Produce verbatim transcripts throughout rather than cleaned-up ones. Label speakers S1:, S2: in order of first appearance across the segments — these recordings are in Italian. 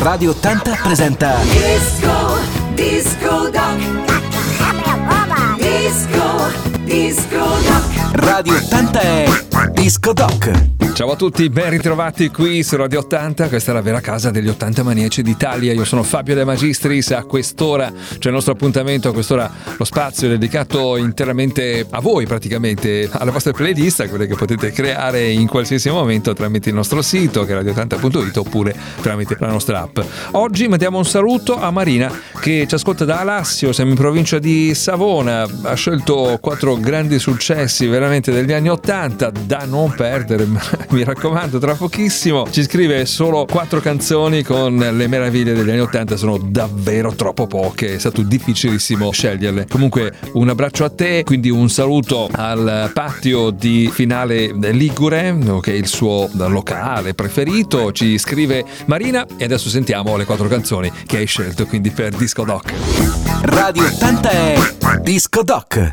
S1: Radio ottanta presenta
S2: Disco, Disco Doc. Disco, Disco Doc.
S1: Radio ottanta è Disco Doc.
S3: Ciao a tutti, ben ritrovati qui su Radio ottanta, questa è la vera casa degli ottanta maniaci d'Italia. Io sono Fabio De Magistris, a quest'ora c'è il nostro appuntamento, a quest'ora lo spazio è dedicato interamente a voi, praticamente alle vostre playlist, quelle che potete creare in qualsiasi momento tramite il nostro sito che è radio ottanta punto it oppure tramite la nostra app. Oggi mandiamo un saluto a Marina che ci ascolta da Alassio, siamo in provincia di Savona, ha scelto quattro grandi successi veramente degli anni ottanta da non perdere. Mi raccomando, tra pochissimo ci scrive solo quattro canzoni con le meraviglie degli anni ottanta, sono davvero troppo poche, è stato difficilissimo sceglierle. Comunque un abbraccio a te, quindi un saluto al patio di Finale Ligure, che è il suo locale preferito. Ci scrive Marina e adesso sentiamo le quattro canzoni che hai scelto quindi per Disco Doc.
S1: Radio ottanta è Disco Doc.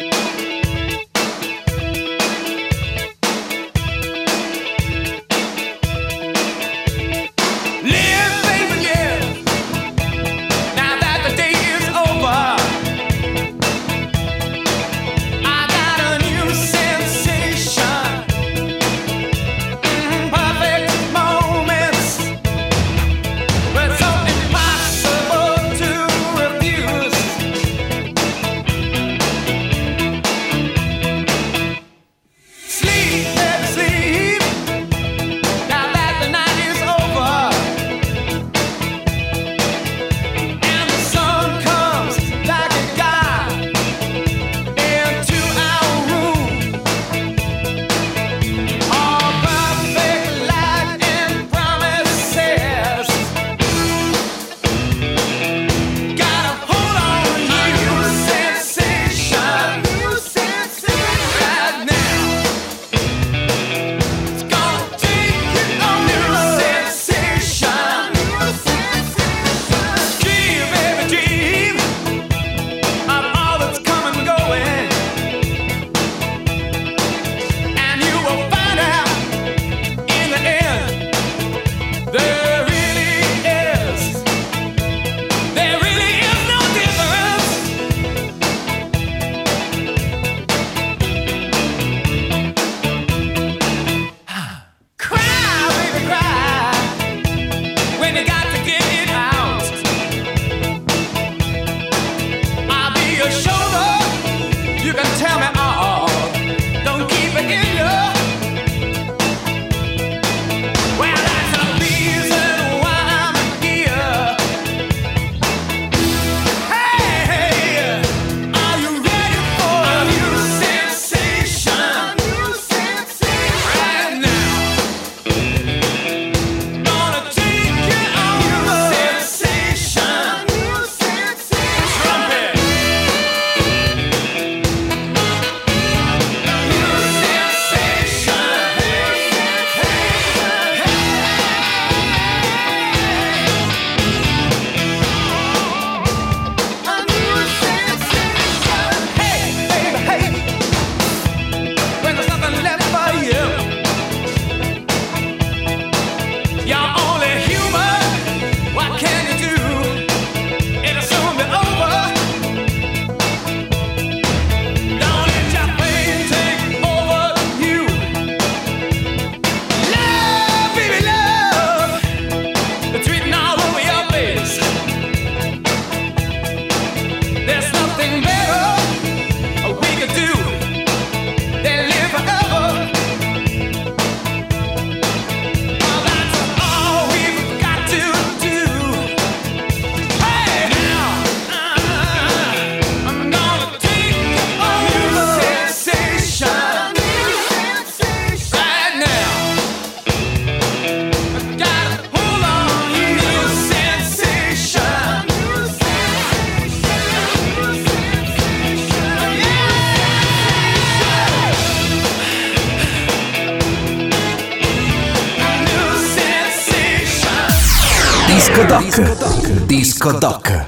S1: Disco Doc. Disco Doc.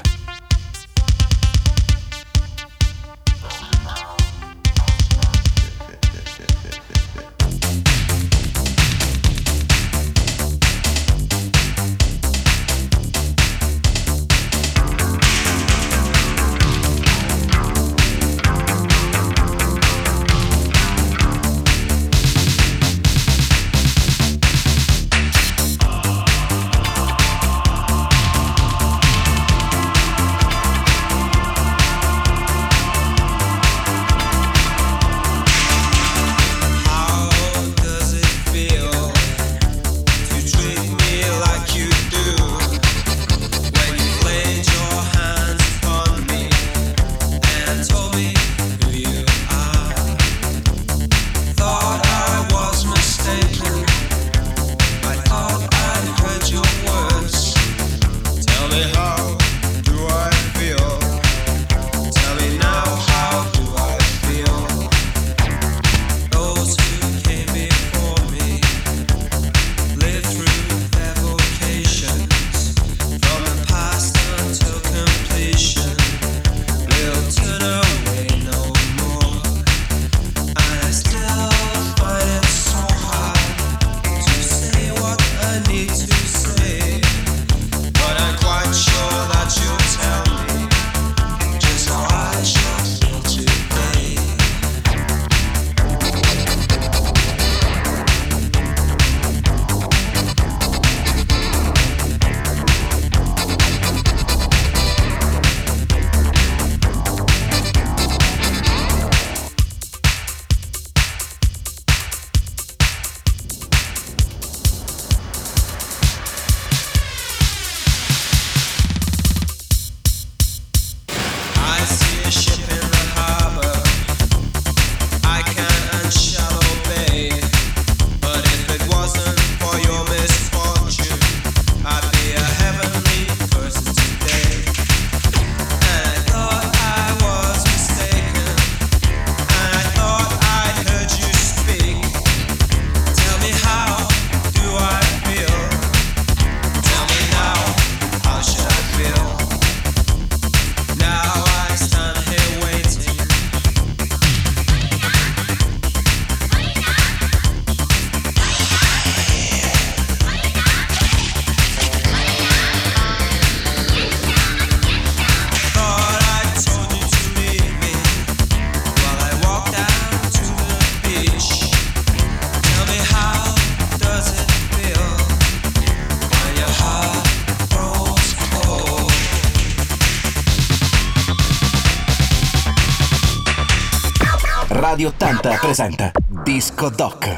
S1: Radio ottanta presenta Disco Doc.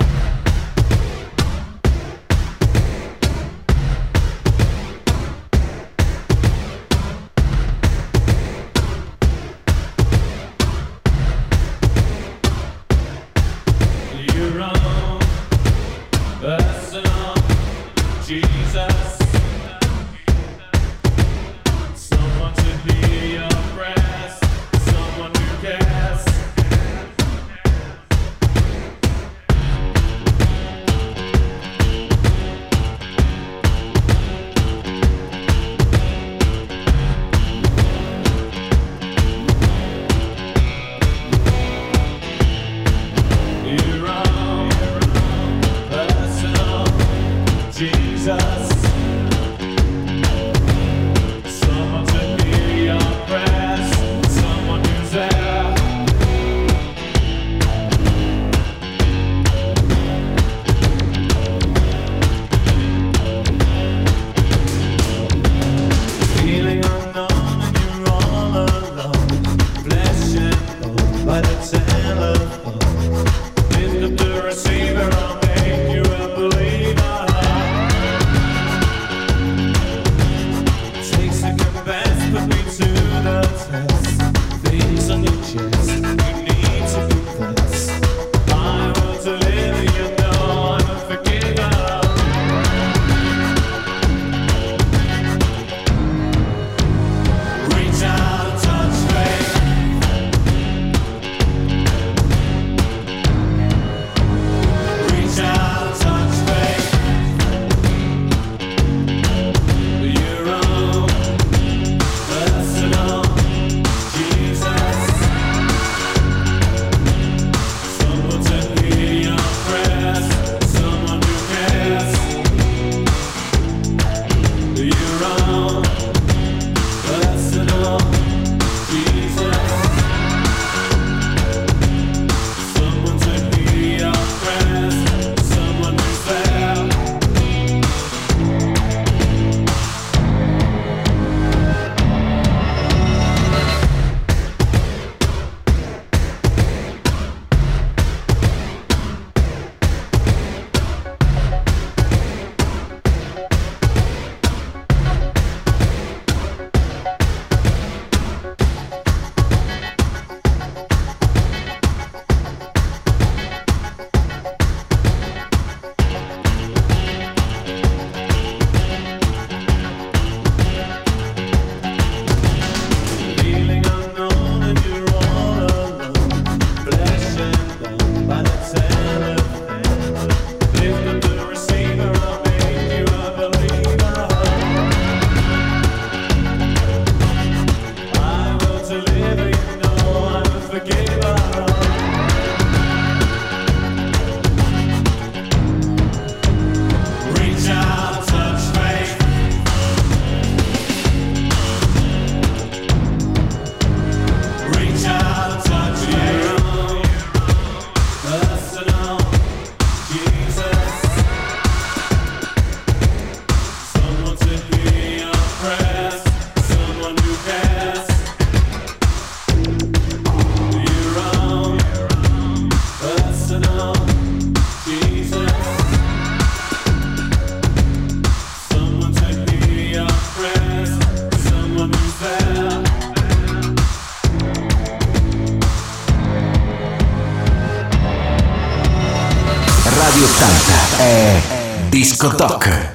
S1: Radio ottanta è Disco Doc.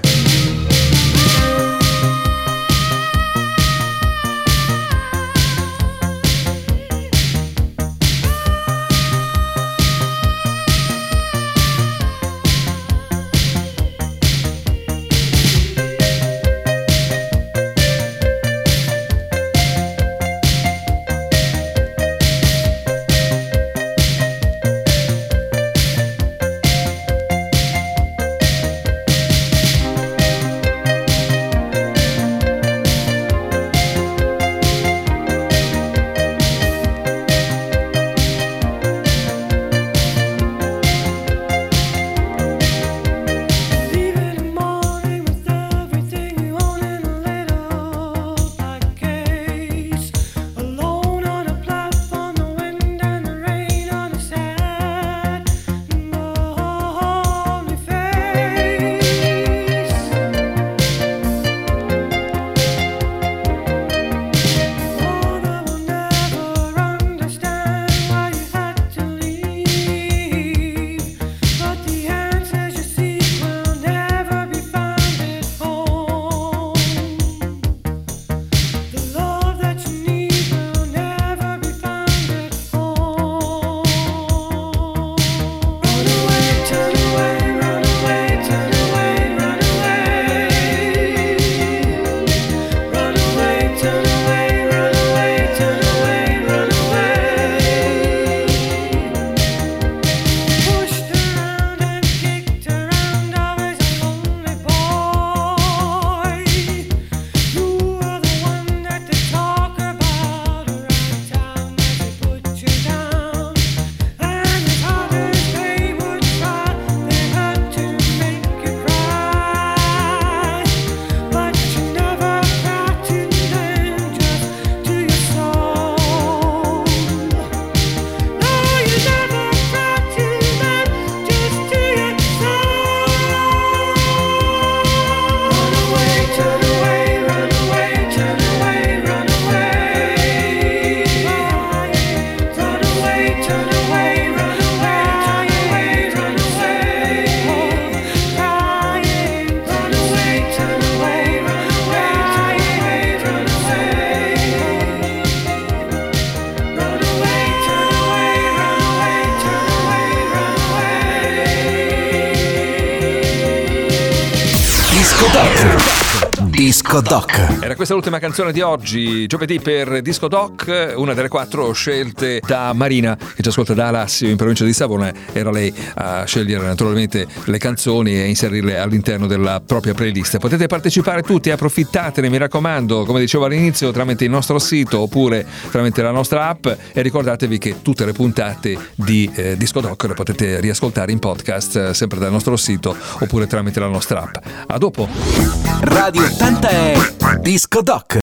S1: Disco Doc.
S3: Era questa l'ultima canzone di oggi, giovedì per Disco Doc, una delle quattro scelte da Marina, che ci ascolta da Alassio in provincia di Savona. Era lei a scegliere naturalmente le canzoni e inserirle all'interno della propria playlist. Potete partecipare tutti, approfittatene, mi raccomando, come dicevo all'inizio, tramite il nostro sito oppure tramite la nostra app, e ricordatevi che tutte le puntate di eh, Disco Doc le potete riascoltare in podcast eh, sempre dal nostro sito oppure tramite la nostra app. A dopo!
S1: Radio ottanta è Disco Doc.